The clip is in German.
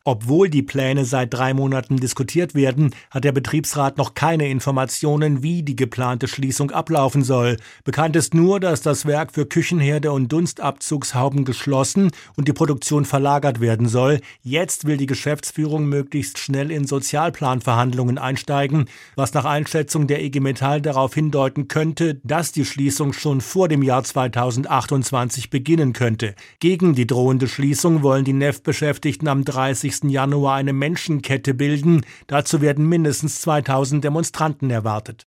Obwohl die Pläne seit 3 Monaten diskutiert werden, hat der Betriebsrat noch keine Informationen, wie die geplante Schließung ablaufen soll. Bekannt ist nur, dass das Werk für Küchenherde und Dunstabzugshauben geschlossen und die Produktion verlagert werden soll. Jetzt will die Geschäftsführung möglichst schnell in Sozialplanverhandlungen einsteigen, was nach Einschätzung der IG Metall darauf hindeuten könnte, dass die Schließung schon vor dem Jahr 2028 beginnen könnte. Gegen die drohende Schließung wollen die NEF-Beschäftigten am 30. Januar eine Menschenkette bilden. Dazu werden mindestens 2000 Demonstranten erwartet.